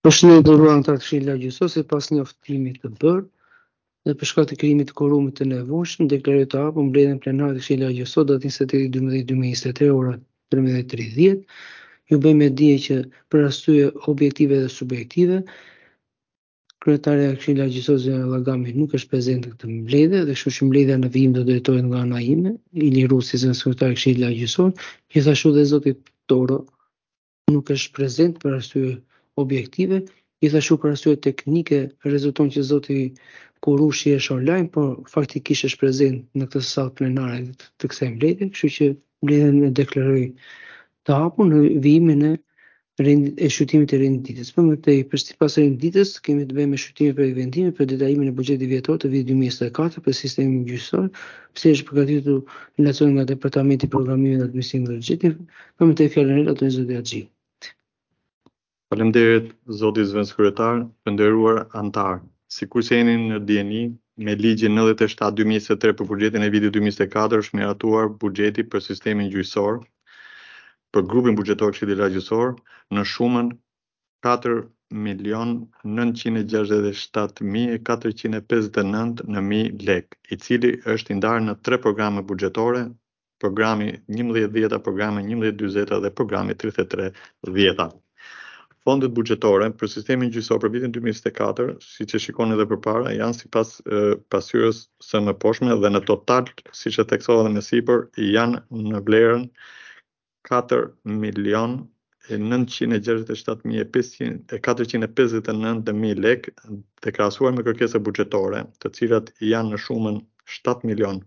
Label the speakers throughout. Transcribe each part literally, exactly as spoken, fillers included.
Speaker 1: Përshëndetje të nderuar anëtar të Këshillit Lagjësor, sipas njoftimit të bërë dhe për shkak të krijimit të korumit të nevojshëm, deklaroj të hapur mbledhjen plenare të Këshillit Lagjësor datë njëzet e tetë dymbëdhjetë dy mijë e njëzet e tre ora trembëdhjetë e tridhjetë. Ju bëj me dije që për arsye objektive dhe subjektive, kryetaria e Këshillit Lagjësor Zena Llagami nuk është prezente në këtë mbledhje dhe kështu që mbledhja në vijim do drejtohet nga ana ime, Ili Rusi, zëvendës sekretari i Këshillit Lagjësor, gjithashtu dhe zoti Toro nuk është prezent për arsye objektive, gjithashtu për arsye teknike rezulton që zoti Kurushi është online, por faktikisht është prezent në këtë sallë plenare të kësaj mbledhje, kështu që mbledhjen e deklaroj të hapur në vijimin e rendit e shqyrtimit të renditës. Për më tej, për sipas renditës, kemi të bëjmë me shqyrtimin për vendimin për detajimin e buxhetit vjetor të vitit dy mijë e njëzet e katër për sistemin gjyqësor, pse është përgatitur në relacion nga Departamenti i Programimit dhe Administrimit të Buxhetit. Për më tej, fjalën e ato zoti Axhi.
Speaker 2: Faleminderit zoti zëvendës kryetar, të nderuar antar. Sikur se jeni në dieni, me ligjin nëntëdhjetë e shtatë dy mijë e njëzet e tre për buxhetin e vitit dy mijë e njëzet e katër është miratuar buxheti për sistemin gjyqësor për grupin buxhetor Këshillit Lagjësor në shumën katër milion nëntëqind e gjashtëdhjetë e shtatë mijë e katërqind e pesëdhjetë e nëntë në mijë lekë, i cili është i ndarë në tre programe buxhetore, programi njëmbëdhjetë dhjetë, programi njëmbëdhjetë dyzet dhe programi tridhjetë e tre dhjetë. Fondet buxhetore për sistemin gjyqësor për vitin dy mijë e njëzet e katër, siç e shikoni edhe përpara, janë sipas pasqyrës së mëposhtme dhe në total, siç e theksova edhe më sipër, janë në vlerën katër milion nëntëqind e gjashtëdhjetë e shtatë mijë e katërqind e pesëdhjetë e nëntë mijë lekë, të krahasuar me kërkesat buxhetore, të cilat janë në shumën shtatë milion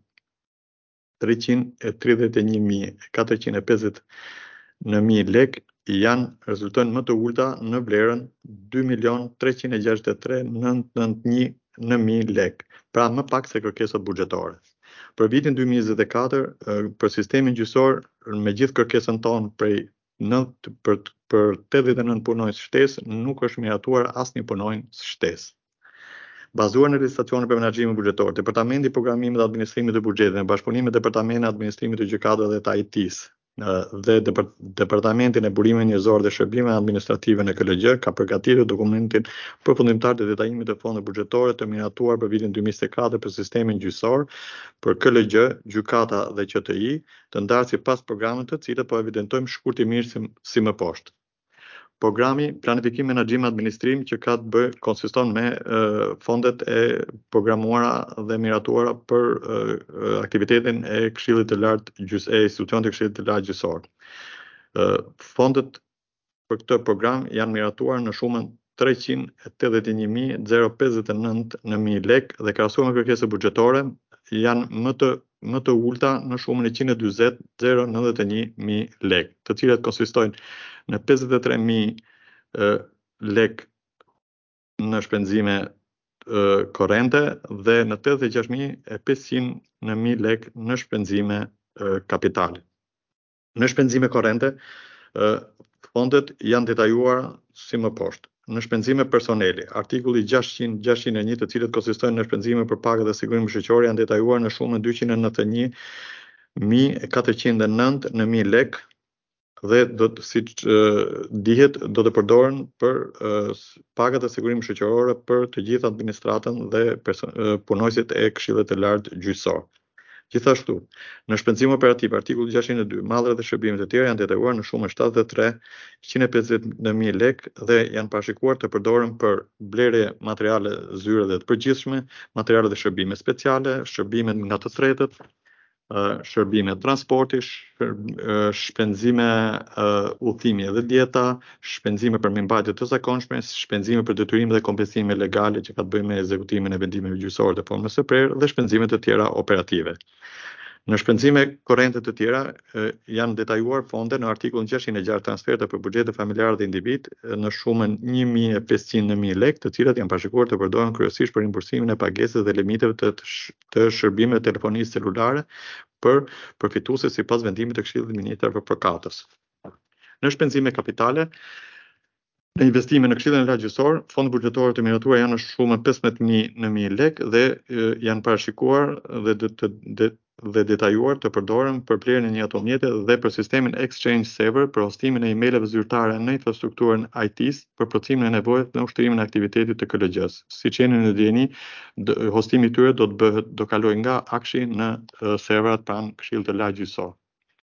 Speaker 2: treqind e tridhjetë e një mijë e katërqind e pesëdhjetë në mijë lekë, janë rezultojnë më të ulta në vlerën dy milion treqind e gjashtëdhjetë e tre mijë nëntëqind e nëntëdhjetë e një në mijë lekë, pra më pak se kërkesat buxhetore. Për vitin dy mijë e njëzet e katër, për sistemin gjyqësor, me gjithë kërkesën tonë prej nënt për për tetëdhjetë e nëntë punonjës shtesë, nuk është miratuar asnjë punonjës shtesë. Bazuar në licitacionin për menaxhimin buxhetor, Departamenti i Programimit dhe Administrimit të Buxhetit në bashkëpunim me Departamentin e Administrimit të Gjykatave dhe të I T-s dhe Departamentin e Burimeve Njerëzore dhe Shërbimeve Administrative në K L G ka përgatitur dokumentin përfundimtar të detajimit të fondeve buxhetore të miratuar për vitin dy mijë e njëzet e katër për sistemin gjyqësor, për K L G, gjykata dhe Q T I, të ndarë sipas programeve të cilët po evidentojmë shkurtimisht si, si më poshtë. Programi planifikim, menaxhim, administrim që ka të bëjë konsiston me uh, fondet e programuara dhe miratuara për uh, aktivitetin e Këshillit të Lartë gjys e institucionit të Këshillit të Lartë gjyqësor. Uh, fondet për këtë program janë miratuar në shumën treqind e tetëdhjetë e një mijë e pesëdhjetë e nëntë në mijë lekë dhe krahasuar me kërkesat buxhetore janë më të më të ulta në shumën e njëqind e dyzet mijë nëntëdhjetë e një mijë lekë, të cilat konsistojnë në pesëdhjetë e tre mijë lekë në shpenzime uh, korrente dhe në tetëdhjetë e gjashtë mijë e pesëqind në mijë lekë në shpenzime uh, kapitale. Në shpenzime korrente, uh, fondet janë detajuar si më poshtë. Në shpenzime personeli, artikulli gjashtëqind gjashtëqind e një, të cilët konsistojnë në shpenzime për pagë dhe sigurim shoqëror, janë detajuar në shumën dyqind e nëntëdhjetë e një mijë e katërqind e nëntë në mijë lekë dhe do të siç uh, dihet do të përdoren për uh, pagat e sigurimit shoqëror për të gjithë administratën dhe uh, punonjësit e Këshillit të Lartë gjyqësor. Gjithashtu, në shpenzim operativ, artikulli gjashtëqind e dy, mallrat dhe shërbimet e tjera janë detajuar në shumën shtatëdhjetë e tre mijë njëqind e pesëdhjetë mijë lekë dhe janë parashikuar të përdoren për blerje materiale zyre dhe të përgjithshme, materiale dhe shërbime speciale, shërbime nga të tretët, shërbime transporti, shpenzime udhëtimi dhe dieta, shpenzime për mirëmbajtje të zakonshme, shpenzime për detyrime dhe kompensime legale që ka të bëjnë me ekzekutimin e vendimeve gjyqësore të formës së prerë dhe shpenzime të tjera operative. Në shpenzime korrente të tjera janë detajuar fonde në artikullin gjashtëqind e gjashtë transferte për buxhete familjare dhe individ në shumën një mijë e pesëqind në mijë lekë, të cilat janë parashikuar të përdoren kryesisht për rimbursimin e pagesës dhe limiteve të, të shërbimeve telefonisë celulare për përfituesit sipas vendimit të Këshillit të Ministrave për përkatës. Në shpenzime kapitale, në investime në Këshillin e Lartë gjyqësor, fondet buxhetore të miratuara janë në shumën pesëmbëdhjetë mijë në mijë lekë dhe e, janë parashikuar dhe të, të, dhe detajuar të përdoren për blerjen e një automjete dhe për sistemin Exchange Server për hostimin e emaileve zyrtare në infrastrukturën I T-s për plotësimin e nevojave në ushtrimin e aktivitetit të K L G-s. Siç jeni në dieni, hostimi i tyre do të bëhet do kalojë nga Akshi në uh, serverat pranë Këshillit të Lartë Gjyqësor.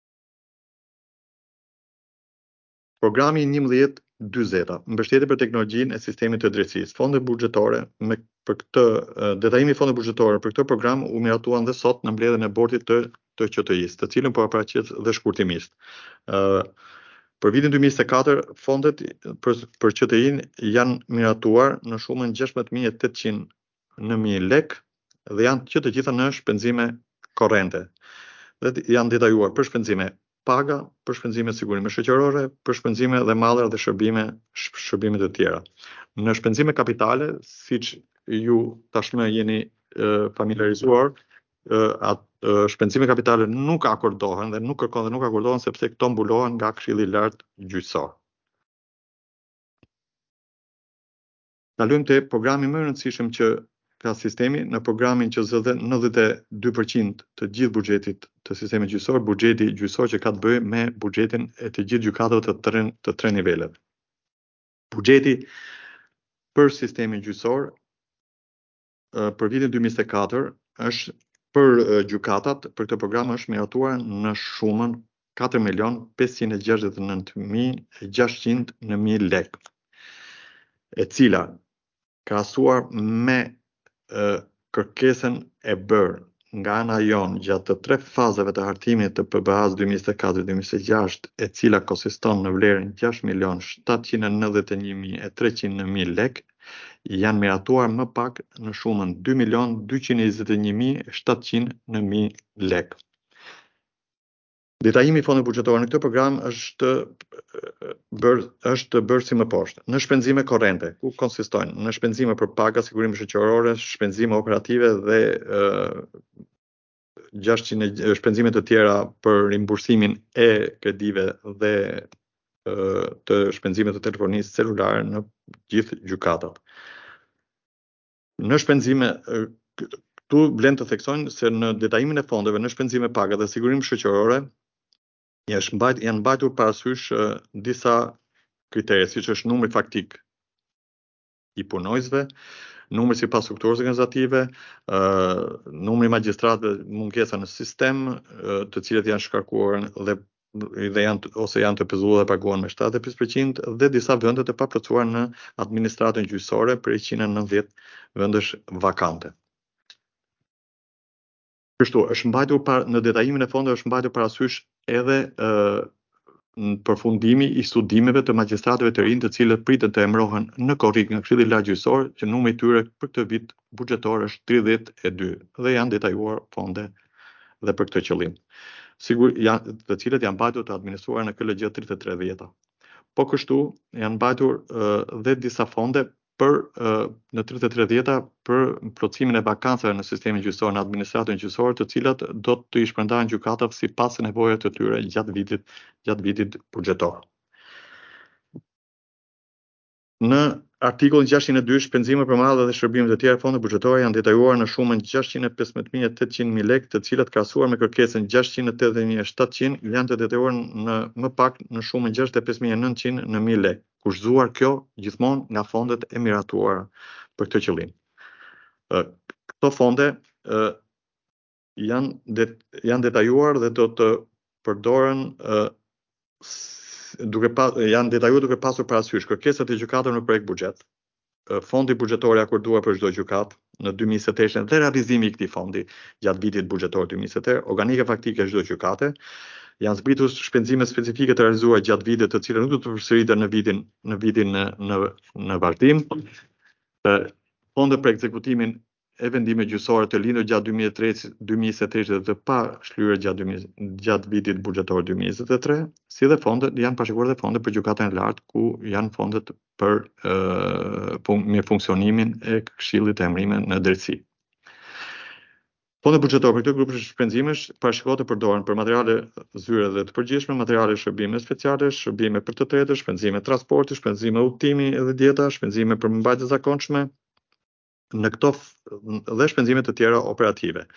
Speaker 2: Programi njëmbëdhjetë dyzeta, mbështetje për teknologjinë e sistemit të drejtësisë. Fondet buxhetore me për këtë uh, detajimi i fondeve buxhetore për këtë program u miratuan dhe sot në mbledhjen e bordit të të Q T I-s, të cilën po paraqet dhe shkurtimisht. Uh, për vitin dy mijë njëzet e katër, fondet për për Q T I-n janë miratuar në shumën gjashtëdhjetë mijë e tetëqind në mijë lek dhe janë që të gjitha në shpenzime korrente. Dhe janë detajuar për shpenzime paga, për shpenzime sigurime shoqërore, për shpenzime dhe mallra dhe shërbime shërbime të tjera. Në shpenzime kapitale, siç ju tashmë jeni e, familiarizuar, e, atë shpenzime kapitale nuk akordohen dhe nuk kërkon dhe nuk akordohen sepse këto mbulohen nga Këshilli i Lartë Gjyqësor. Kalojmë te programi më i rëndësishëm që ka sistemi. Në programin që zë dhe nëntëdhjetë e dy përqind të gjithë buxhetit të sistemit gjyqësor, buxheti gjyqësor që ka të bëjë me buxhetin e të gjithë gjykatave të tre të tre niveleve. Buxheti për sistemin gjyqësor për vitin dy mijë njëzet e katër është për gjykatat, për këtë program është miratuar në shumën katër milion pesëqind e gjashtëdhjetë e nëntë mijë e gjashtëqind në mijë lek, e cila krahasuar me kërkesën e bërë nga ana jon gjatë të tre fazave të hartimit të P B A-s dy mijë njëzet e katër dy mijë njëzet e gjashtë, e cila konsiston në vlerën gjashtë milion shtatëqind e nëntëdhjetë e një mijë e treqind në mijë lek, janë miratuar më pak në shumën dy milion dyqind e njëzet e një mijë e shtatëqind në mijë lek. Detajimi i fondeve buxhetore në këtë program është bërë është bërë si më poshtë. Në shpenzime korrente, ku konsistojnë në shpenzime për paga, sigurime shoqërore, shpenzime operative dhe uh, gjashtëqind shpenzime të tjera për rimbursimin e kredive dhe uh, të shpenzime të telefonisë celulare në gjithë gjykatat. Në shpenzime këtu blen të theksojnë se në detajimin e fondeve në shpenzime paga dhe sigurime shoqërore janë mbajt, janë mbajtur parasysh uh, disa kritere, siç është numri faktik i punojësve, numri sipas strukturës organizative, uh, numri i magjistratëve, mungesa në sistem, uh, të cilët janë shkarkuar dhe dhe janë ose janë të pezuar dhe paguhen me shtatëdhjetë e pesë përqind dhe disa vende të paplotësuar në administratën gjyqësore për njëqind e nëntëdhjetë vendesh vakante. Kështu, është mbajtur par, në detajimin e fondeve është mbajtur parasysh edhe uh, në përfundimi i studimeve të magjistratëve të rinj, të cilët pritet të emërohen në korrik nga Këshilli i Lartë Gjyqësor, që numri i tyre për këtë vit buxhetor është tridhjetë e dy dhe janë detajuar fonde dhe për këtë qëllim. Sigur janë të cilët janë mbajtur të administruar në K L G tridhjetë e tre dhjeta. Po kështu janë mbajtur uh, dhe disa fonde për uh, në tridhjetë e tre dhjeta për plotësimin e vakancave në sistemin gjyqësor, në administratën gjyqësore, të cilat do të i shpërndahen gjykatave sipas nevojave të tyre gjatë vitit gjatë vitit buxhetor. Në artikullin gjashtëqind e dy, shpenzime për mallra dhe shërbime të tjera, fondet buxhetore janë detajuar në shumën gjashtëqind e pesëmbëdhjetë mijë e tetëqind mijë lek, të cilat krahasuar me kërkesën gjashtëqind e tetëdhjetë mijë e shtatëqind janë të detajuar në më pak në shumën gjashtëdhjetë e pesë mijë e nëntëqind në mijë lek, kushtuar kjo gjithmonë nga fondet e miratuara për këtë qëllim. Këto fonde janë det, janë detajuar dhe do të përdoren duke pa, janë detajuar duke pasur parasysh kërkesat e gjykatave në projekt buxhet, fondi buxhetor i akorduar për çdo gjykat në dy mijë njëzet e tre dhe realizimi i këtij fondi gjatë vitit buxhetor dy mijë njëzet e tre, organika faktike e çdo gjykate, janë zbritur shpenzime specifike të realizuara gjatë vitit, të cilat nuk do të përsëriten në vitin në vitin në në, në vazhdim. Fonde për ekzekutimin e vendime gjyqësore të lindur gjatë dy mijë njëzet e tre dhe të pa shlyer gjatë gjatë vitit buxhetor dy mijë njëzet e tre, si dhe fondet janë parashikuar dhe fonde për gjykatën e lartë, ku janë fondet për uh, fun me funksionimin e Këshillit të Emërimeve në drejtësi. Fondet buxhetore për këtë grup shpenzimesh parashikohet të përdoren për materiale zyre dhe të përgjithshme, materiale shërbime speciale, shërbime për të tretë, shpenzime transporti, shpenzime udhtimi dhe dieta, shpenzime për mbajtje zakonshme, në këto dhe shpenzime të tjera operative.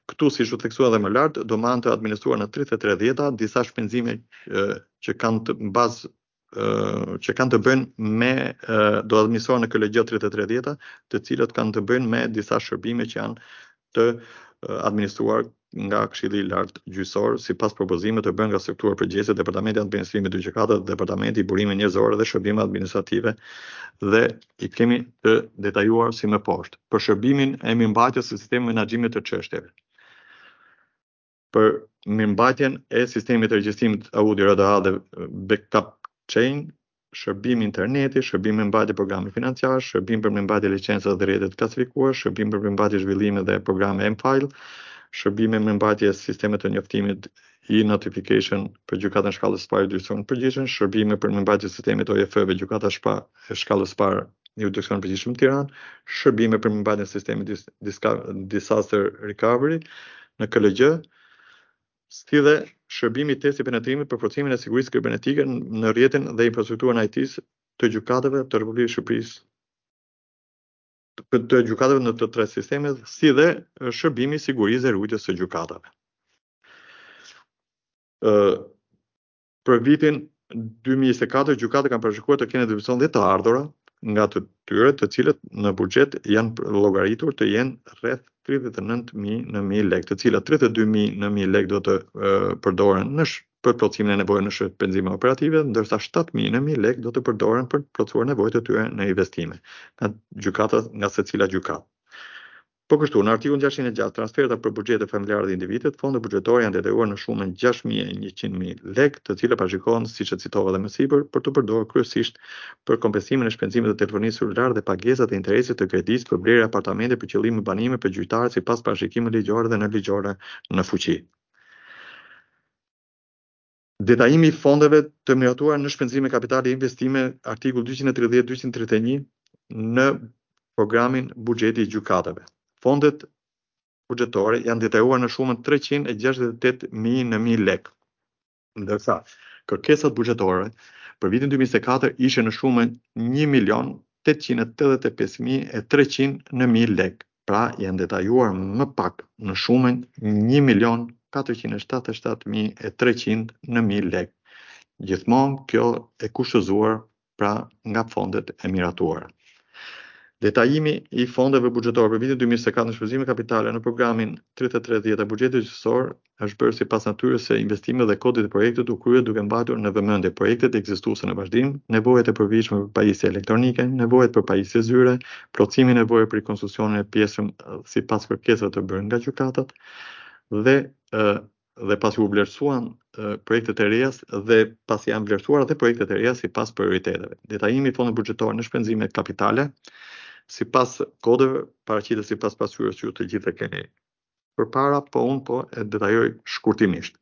Speaker 2: Këtu, siç u theksua edhe më lart, do manë të administruar në tridhjetë e tre dhjeta disa shpenzime që kanë të bazë që kanë të bëjnë me do administrohen në K L G tridhjetë e tre dhjeta, të cilët kanë të bëjnë me disa shërbime që janë të administruar nga Këshilli i Lartë Gjyqësor sipas propozimeve të bën nga struktura përgjegjëse Departamenti i Administrimit të Gjykatave, Departamenti i Burimeve Njerëzore dhe Shërbime Administrative, dhe i kemi të detajuar si më poshtë. Për shërbimin e mirëmbajtjes së sistemit menaxhimit të çështjeve. Për mirëmbajtjen e sistemit të regjistrimit Audi R D A dhe backup chain, shërbim interneti, shërbim mirëmbajtje programi financiar, shërbim për mirëmbajtje licencave dhe rrjetet klasifikuar, shërbim për mirëmbajtje zhvillime dhe programe M-File, shërbime mirëmbajtje sistemet të njoftimit e-notification për gjykatën shkallës së parë jurisdiksion përgjithshëm, shërbime për mirëmbajtje sistemit O F dhe gjykata shkallës së parë jurisdiksion përgjithshëm Tiranë, shërbime për mirëmbajtjen e sistemit disaster recovery në K L G, si dhe shërbimi i testit penetrimit për forcimin e sigurisë kibernetike në rrjetin dhe infrastrukturën I T të gjykatave të Republikës së Shqipërisë, të gjykatave në të tre sistemet, si dhe shërbimi i sigurisë dhe rujtjes së gjykatave. Për vitin dy mijë e njëzet e katër, gjykatat kanë parashikuar të kenë divizion dhe të ardhura nga të tyre, të cilët në buxhet janë llogaritur të jenë rreth tridhjetë e nëntë mijë në mijë lekë, të cilat tridhjetë e dy mijë në mijë lekë do të uh, përdoren në për plotësimin e nevojave në shpenzime operative, ndërsa shtatë mijë në mijë lekë do të përdoren për plotësuar nevojat e tyre në investime nga gjykatat, nga secila gjykatë. Po kështu, në artikullin gjashtëqind e gjasht, transferta për buxhete familjare dhe individet, fondet buxhetore janë detyruar në shumën gjashtë mijë e njëqind mijë lekë, të cilat parashikohen, siç e citova edhe më sipër, për të përdorur kryesisht për kompensimin e shpenzimeve të telefonisë celulare dhe pagesat e interesit të kredisë për blerje apartamente për qëllime banime për gjyqtarët sipas parashikimeve ligjore dhe nënligjore në fuqi. Detajimi i fondeve të miratuara në shpenzime kapitale e investime, artikull dyqind e tridhjetë dyqind e tridhjetë e një në programin buxheti i gjykatave. Fondet buxhetore janë detajuar në shumën treqind e gjashtëdhjetë e tetë mijë në mijë lekë, ndërsa kërkesat buxhetore për vitin dy mijë e njëzet e katër ishin në shumën një milion tetëqind e tetëdhjetë e pesë mijë e treqind në mijë lekë, pra janë detajuar më pak në shumën një milion katërqind e shtatëdhjetë e shtatë mijë e treqind në mijë lekë. Gjithmonë kjo e kushtëzuar pra nga fondet e miratuara. Detajimi i fondeve buxhetore për vitin dy mijë e njëzet e katër në shpenzime kapitale në programin tridhjetë e tre dhjetë buxheti gjyqësor është bërë sipas natyrës së investimeve dhe kodit të projektit u kryer duke mbajtur në vëmendje projektet ekzistuese në vazhdim, nevojat e përvijshme për pajisje elektronike, nevojat për pajisje zyre, plotësimin e nevojave për rikonstruksionin e pjesëm sipas kërkesave të bërë nga gjykatat dhe uh, dhe pasi u vlerësuan uh, projektet e reja dhe pasi janë vlerësuar edhe projektet e reja sipas prioriteteve. Detajimi i fondeve buxhetore në shpenzime kapitale sipas kodeve paraqitet sipas pasqyrës që ju të gjithë e keni përpara, po unë po e detajoj shkurtimisht.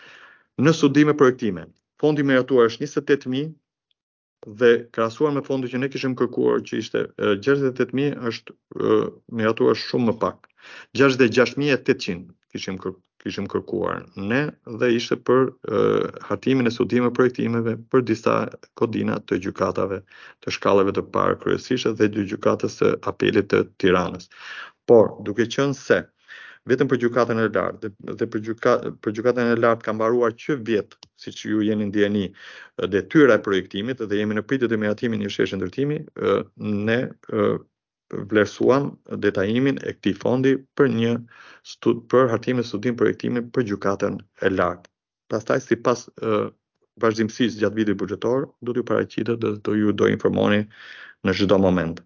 Speaker 2: Në studime projektime, fondi miratuar është njëzet e tetë mijë dhe krahasuar me fondin që ne kishim kërkuar që ishte gjashtëdhjetë e tetë mijë është uh, miratuar shumë më pak. gjashtëdhjetë e gjashtë mijë e tetëqind kishim kërkuar kishim kërkuar ne dhe ishte për uh, hartimin e studime projektimeve për disa kodina të gjykatave të shkallave të parë kryesisht dhe dy gjykatës së apelit të Tiranës. Por, duke qenë se vetëm për gjykatën e lartë dhe për, gjyka, për gjykatën e lartë ka mbaruar që vjet, siç ju jeni ndjeni, detyra e projektimit dhe jemi në pritje të miratimin e sheshë ndërtimi, uh, ne uh, vlerësuam detajimin e këtij fondi për një stud, për hartimin e studim projektimi për gjykatën e lartë. Pastaj sipas uh, vazhdimësisë gjatë vitit buxhetor, do t'ju paraqitet dhe do ju do informoni në çdo moment.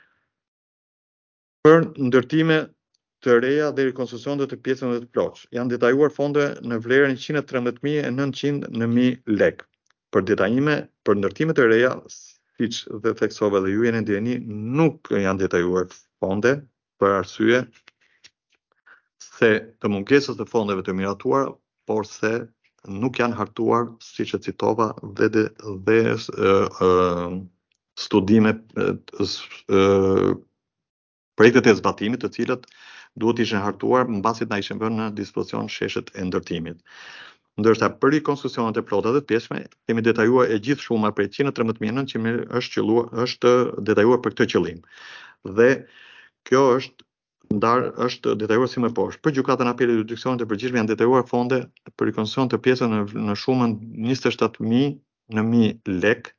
Speaker 2: Për ndërtime të reja dhe rekonstruksion të pjesën dhe të ploç, janë detajuar fonde në vlerën njëqind e trembëdhjetë mijë e nëntëqind në mijë lekë. Për detajime për ndërtime të reja, siç dhe theksova dhe ju jeni ndjeni, nuk janë detajuar fonde për arsye se të mungesës të fondeve të miratuara, por se nuk janë hartuar, siç e citova, dhe, dhe, dhe uh, uh, studime uh, projektet e zbatimit, të cilët duhet ishin hartuar mbasi na ishin vënë në dispozicion sheshët e ndërtimit. Ndërsa për rikonstruksionet e plotat dhe të pjesme kemi detajuar e gjithë shuma prej njëqind e trembëdhjetë mijë e nëntëqind është qelluar, është detajuar për këtë qëllim. Dhe kjo është ndar është detajuar si më poshtë. Për gjykatën e apelit jurisdiksionit të përgjithshme janë detajuar fonde për rikoncision të pjesën në, në shumën njëzet e shtatë mijë në mijë lek,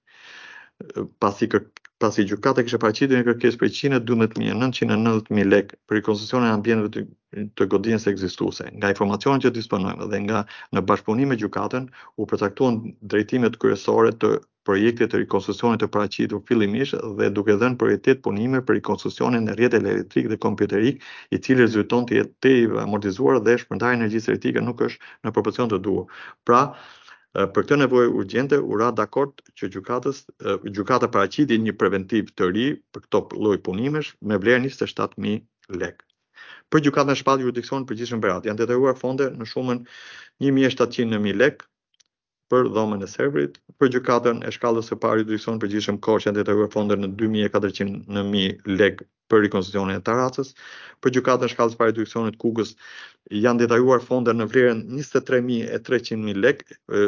Speaker 2: pasi kër, pasi gjykata kishte paraqitur një kërkesë për njëqind e dymbëdhjetë mijë nëntëqind e nëntëdhjetë mijë lek për rikoncesionin e ambienteve të, të godinës ekzistuese. Nga informacionet që disponojmë dhe nga në bashkëpunim me gjykatën u përcaktuan drejtimet kryesore të projektit të rikoncesionit të paraqitur fillimisht dhe duke dhënë prioritet punime për rikoncesionin e rrjetit elektrik dhe kompjuterik, i cili rezulton të jetë te i amortizuar dhe shpërndarja e energjisë elektrike nuk është në proporcion të duhur. Pra, për këtë nevojë urgjente u ra dakord që gjykatës gjykata paraqiti një preventiv të ri për këto lloj punimesh me vlerë njëzet e shtatë mijë lek. Për gjykatën e shpallë jurisdiksion përgjithshëm Berat janë detyruar fonde në shumën një mijë e shtatëqind në mijë lek për dhomën e serverit. Për gjykatën e shkallës së parë jurisdiksion përgjithshëm Korç janë detyruar fonde në dy mijë e katërqind në mijë lek për rikoncesionin e Taracës. Për gjykatën e shkallës së parë jurisdiksionit Kukës janë detajuar fonde në vlerën njëzet e tre mijë e treqind mijë lek.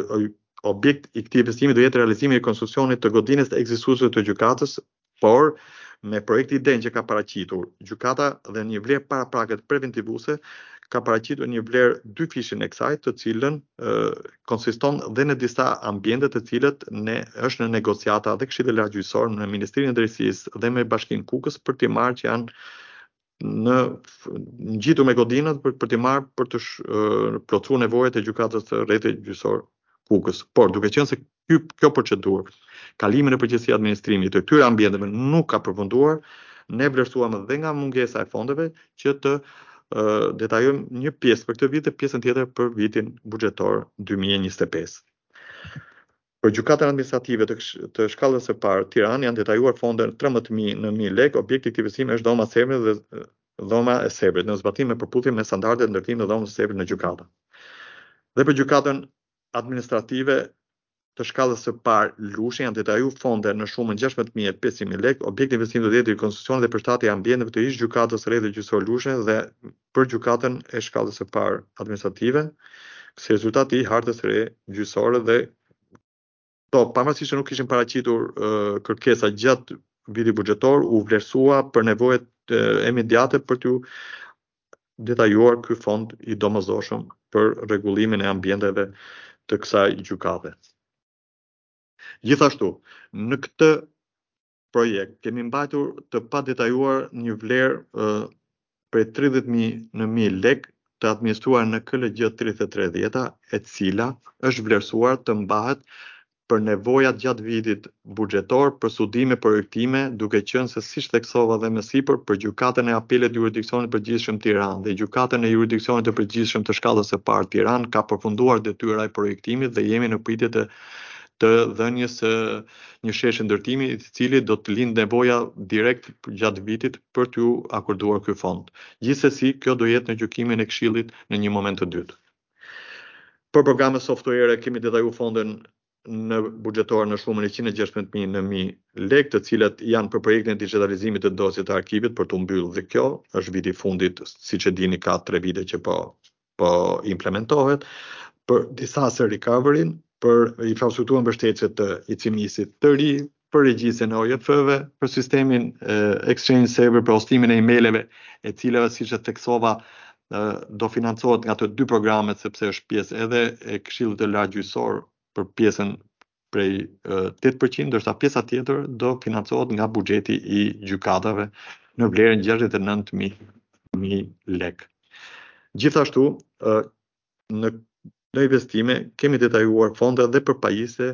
Speaker 2: Objekt i këtij investimi do jetë realizimi i rikonstruksionit të godinës ekzistuese të gjykatës, por me projekti idejnë që ka paraqitur gjykata dhe një vlerë paraprake preventivuese ka paraqitur një vlerë dy fishin e kësaj, të cilën e, konsiston dhe në disa ambiente të cilët ne është në negociata dhe Këshilli Lart Gjyqësor në Ministrinë e Drejtësisë dhe me Bashkinë Kukës për të marrë që janë në ngjitur me godinat për, për të marrë për të uh, plotësuar nevojat e gjykatës së rrethit gjyqësor Kukës. Por duke qenë se ky, kjo procedurë, kalimi në përgjegjësi administrimi të këtyre ambienteve nuk ka përfunduar, ne vlerësuam dhe nga mungesa e fondeve që të uh, detajojmë një pjesë për këtë vit dhe pjesën tjetër për vitin buxhetor dy mijë e njëzet e pesë. Për gjykatën administrative të, të shkallës së parë Tiranë janë detajuar fonde trembëdhjetë mijë në mijë lek. Objekti i këtij investimi është dhoma e Sebrit dhe dhoma e Sebrit në zbatim me përputhje me standardet e ndërtimit të dhomës së Sebrit në gjykata. Dhe për gjykatën administrative të shkallës së parë Lushnjë janë detajuar fonde në shumën gjashtëdhjetë mijë e pesëqind mijë lek. Objekti i investimit do jetë rikonstruksion dhe përshtatje e ambienteve të ish gjykatës së rrethit gjyqësor Lushnjë dhe për gjykatën e shkallës së parë administrative, si rezultat i hartës së re gjyqësore dhe to, pavarësisht që nuk kishin paraqitur uh, kërkesa gjatë vitit buxhetor, u vlerësua për nevojat uh, imediate për t'u detajuar ky fond i domosdoshëm për rregullimin e ambienteve të kësaj gjykate. Gjithashtu, në këtë projekt kemi mbajtur të padetajuar një vlerë uh, prej tridhjetë mijë në mijë lek të administruar në K L G tridhjetë e tre dhjetë, e cila është vlerësuar të mbahet për nevojat gjatë vitit buxhetor për studime projektime, duke qenë se siç theksova dhe më sipër për gjykatën e apelit jurisdiksionit të përgjithshëm Tiranë dhe gjykatën e jurisdiksionit të përgjithshëm të shkallës së parë Tiranë ka përfunduar detyra e projektimit dhe jemi në pritje të të dhënies së një sheshi ndërtimi i cili do të lindë nevoja direkt gjatë vitit për t'u akorduar ky fond. Gjithsesi, kjo do jetë në gjykimin e Këshillit në një moment të dytë. Për programe software kemi detajuar fonden në buxhetor në shumën e njëqind e gjashtëdhjetë mijë në mijë lek, të cilat janë për projektin e digitalizimit të dosjeve të arkivit për të mbyllur dhe kjo është viti i fundit, siç e dini ka tre vite që po po implementohet, për disaster recovery, për infrastrukturën mbështetëse të I C M I-sit të ri, për regjistrin e O J F-ve, për sistemin eh, Exchange Server për hostimin e emaileve, e cilave siç e theksova do financohet nga të dy programet sepse është pjesë edhe e Këshillit të Lartë Gjyqësor për pjesën prej tetë përqind, ndërsa pjesa tjetër do financohet nga buxheti i gjykatave në vlerën gjashtëdhjetë e nëntë mijë lek. Gjithashtu, në në investime kemi detajuar fonde dhe për pajisje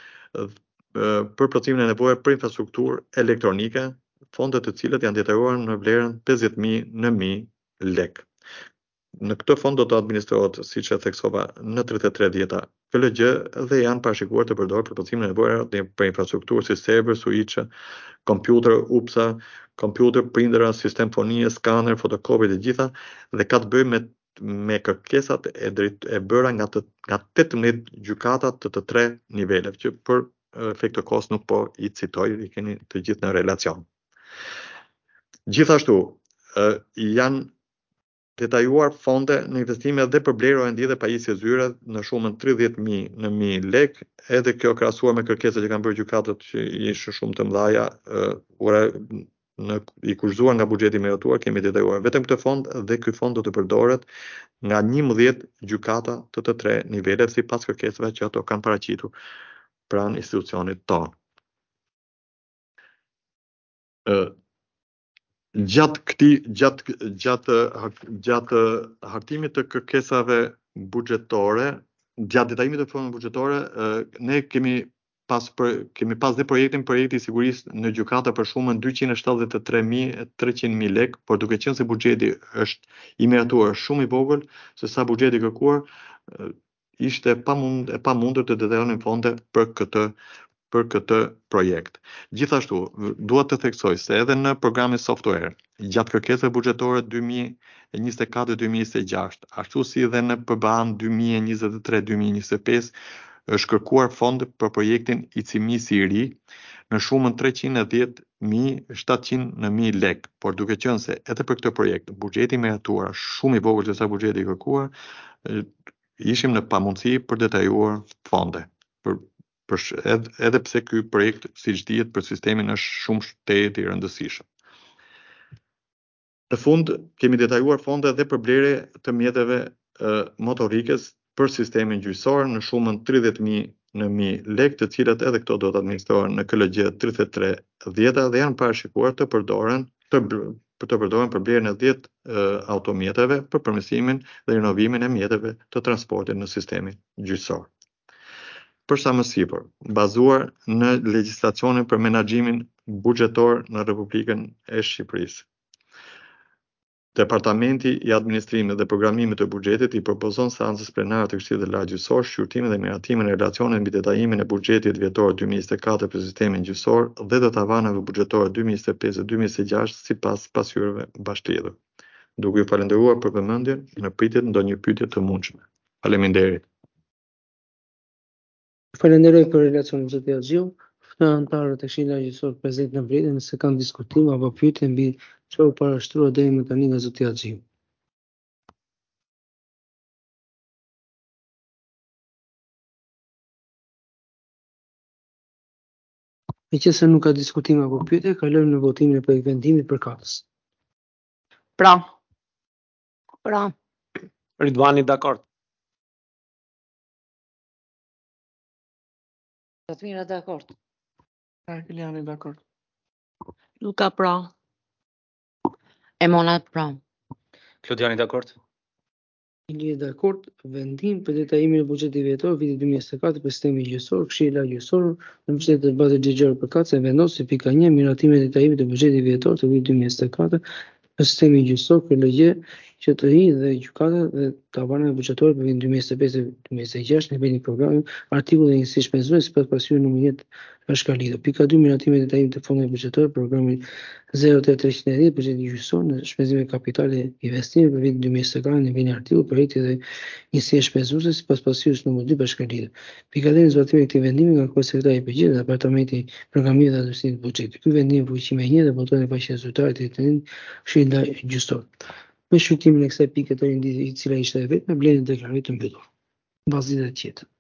Speaker 2: për plotësimin e nevojave për infrastrukturë elektronike, fonde të cilët janë detajuar në vlerën pesëdhjetë mijë në mijë lek. Në këtë fond do të administrohet, siç e theksova, në tridhjetë e tre dhjeta K L G dhe janë parashikuar të përdorur për plotësimin e nevojave për infrastrukturë si server, switch, kompjuter, U P S A, kompjuter, printera, sistem fonie, skaner, fotokopje të gjitha dhe ka të bëjë me me kërkesat e drejt e bëra nga të nga tetëmbëdhjetë gjykata të të tre niveleve, që për efekt të kohës nuk po i citoj, i keni të gjithë në relacion. Gjithashtu, janë detajuar fonde në investime dhe për blerje O R N D dhe pajisje zyre në shumën tridhjetë mijë në mijë lek, edhe kjo krahasuar me kërkesat që kanë bërë gjykatët që ishin shumë të mëdha, në i kurzuar nga buxheti miratuar kemi detyruar vetëm këtë fond dhe ky fond do të përdoret nga njëmbëdhjetë gjykata të të tre nivelet sipas kërkesave që ato kanë paraqitur pranë institucionit tonë. Ë gjatë këtij gjatë gjatë gjatë hartimit të kërkesave buxhetore, gjatë detajimit të fondeve buxhetore, ne kemi pas për, kemi pas dhe projektin projekti i sigurisë në gjykata për shumën dyqind e shtatëdhjetë e tre mijë e treqind mijë lekë, por duke qenë se buxheti është i miratuar shumë i vogël se sa buxheti kërkuar, ishte pamund e pamundur të detajonin fonde për këtë për këtë projekt. Gjithashtu, dua të theksoj se edhe në programin software, gjatë kërkesave buxhetore dy mijë e njëzet e katër dy mijë e njëzet e gjashtë, ashtu si edhe në P B A-n dy mijë e njëzet e tre dy mijë e njëzet e pesë, është kërkuar fond për projektin I C M I S i ri në shumën treqind e dhjetë mijë shtatëqind mijë lekë, por duke qenë se edhe për këtë projekt buxheti miratuar shumë i vogël se sa buxheti I kërkuar, ishim në pamundësi për detajuar fonde. Për për edhe, edhe pse ky projekt siç dihet për sistemin është shumë shteti I rëndësishëm. Në fund kemi detajuar fonde edhe për blerje të mjeteve uh, motorikës për sistemin gjyqësor në shumën tridhjetë mijë në mijë lekë, të cilat edhe këto do të administrohen në K L G tridhjetë e tre dhjetë dhe janë parashikuar të përdoren të për të përdoren për blerjen e dhjetë uh, automjeteve për përmirësimin dhe rinovimin e mjeteve të transportit në sistemin gjyqësor. Për sa më sipër, bazuar në legjislacionin për menaxhimin buxhetor në Republikën e Shqipërisë. Departamenti I Administrimit dhe Programimit të Buxhetit I propozon seancës plenare të Këshillit të Lartë Gjyqësor shqyrtimin dhe miratimin e relacionit mbi detajimin e buxhetit vjetor dy mijë e njëzet e katër për sistemin gjyqësor dhe të tavaneve buxhetore dy mijë e njëzet e pesë dhe dy mijë e njëzet e gjashtë sipas pasqyrave bashkëlidhur. Duke ju falendëruar për vëmendjen në pritje të ndonjë pyetje të mundshme. Faleminderit.
Speaker 1: Falenderoj për relacionin zoti Axhiu. Në antarët e Këshillit Gjyqësor prezent në vritje nëse kanë diskutim apo pyetje mbi çfarë u parashtrua deri më tani nga zoti Axhiu. Meqense nuk ka diskutim apo pyetje, kalojmë në votimin e projektit vendimit për katës.
Speaker 3: Pra. Pra. Ridvani dakord.
Speaker 4: Tatmira dakord.
Speaker 3: Arkeliani dakord.
Speaker 4: Luka pra. Emona pra.
Speaker 3: Klodiani dakord.
Speaker 1: Ili dakord, vendim për detajimin e buxhetit vjetor vitit dy mijë e njëzet e katër për sistemin gjyqësor, Këshilla Gjyqësore në mbështetje të bazës ligjore për katës e vendos si pika një miratimin e detajimit të buxhetit vjetor të vitit dy mijë e njëzet e katër për sistemin gjyqësor K L G Q T I dhe gjykata dhe tavaneve buxhetore për vitin dy mijë e njëzet e pesë dhe dy mijë e njëzet e gjashtë në nivelin programit, artikull dhe njësi shpenzime sipas pasqyrës numër një bashkëlidhur. Pika dy miratimin e detajimit të fondeve buxhetore programit zero tre treqind e dhjetë buxheti gjyqësor në shpenzime kapitale investime për vitin dy mijë e njëzet e katër në nivelin artikull projekti dhe njësia shpenzuese sipas pasqyrës numër dy bashkëlidhur. Pika tre zbatimi e këtij vendimi nga Kryesekretari I Përgjithshëm dhe Departamenti I Programimit dhe Administrimit të Buxhetit. Ky vendim fuqi me një dhe votohet pa qenë zyrtarit të Këshillit Gjyqësor. Me shqyrtimin e kësaj pike të rindi I cila ishte e vetme, blenë deklarimit të mbyllur. Bazi dhe tjetër.